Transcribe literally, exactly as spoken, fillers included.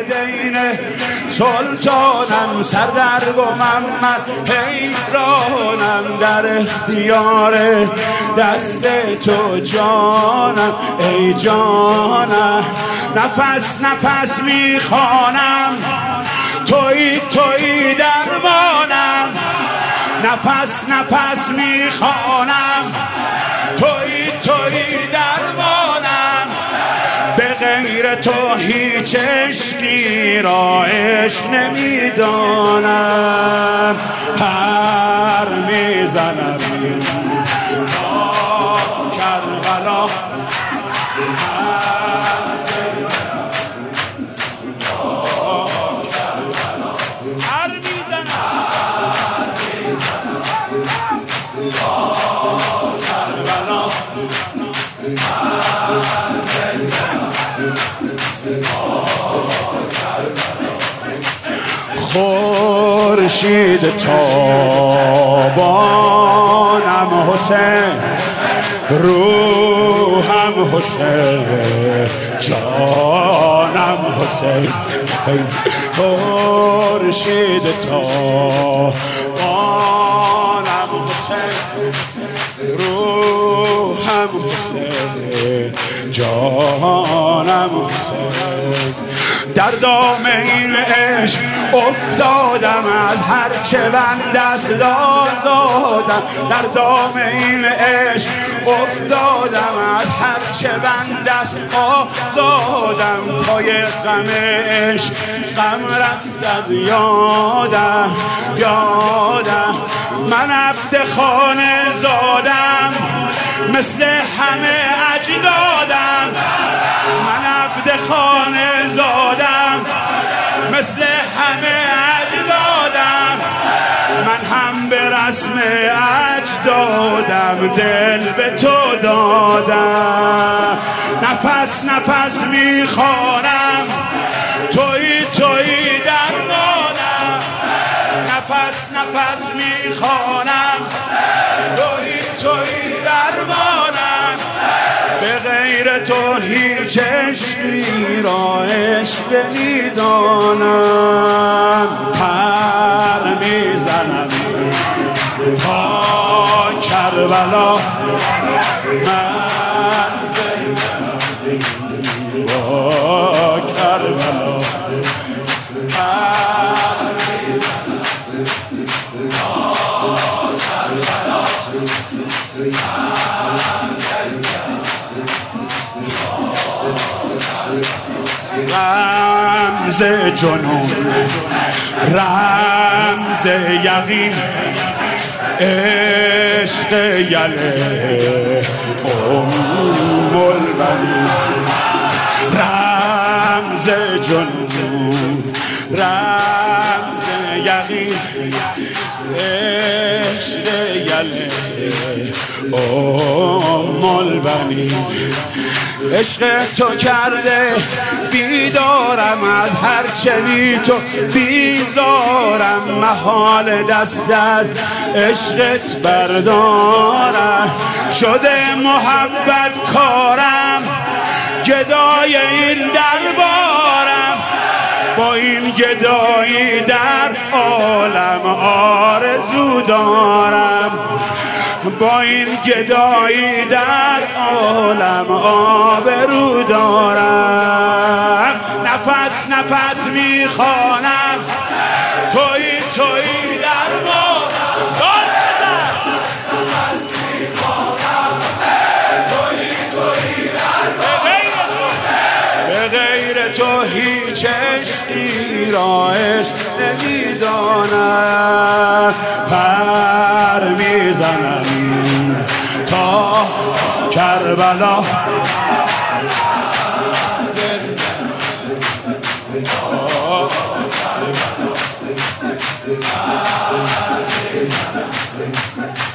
والدین سلطانم سردرگ و محمد حیرانم در اختیار دست تو جانم ای جانم نفس نفس میخوانم توی توی درمانم نفس نفس میخوانم توی توی درمانم به غیر تو هیچ عشقی را عشق نمیدانم پر میزنم تا کربلا خورشید تابانم حسین روحم حسین جانم حسین خورشید تابانم حسین روحم حسین جانم حسین در دام این عشق افتادم از هر چه بند است آزادم در دام این عشق افتادم از هر چه بند است آزادم پای غم عشق غم رفت از یادم یادم من عبد خانه زادم مثل همه اجدادم من عبد خانه زادم مثل همه اجدادم من هم به رسم اجدادم دل به تو دادم نفس نفس میخوانم توی توی درمانم نفس نفس میخوانم توی توی درمانم به غیر تو هیچ عشقی را عشق نمیدانم پر میزنم تا کربلا منزل با کربلا رمز جنون رمز یقین عشق یله ام البنین رمز جنون رمز یقین عشق یله ام البنین عشق تو کرده بیدارم از هر چه بی تو بیزارم محال دست از عشقت بردارم شده محبت کارم گدای این دربارم با این گدایی در عالم آرزو دارم با این گدایی در عالم آبرو دارم نفس نفس میخوانم توی توی درمانم داد بزن نفس میخوانم توی توی درمانم به غیر تو هیچ عشقی را عشق نمیدانم پر میزنم تا کربلا Thank you.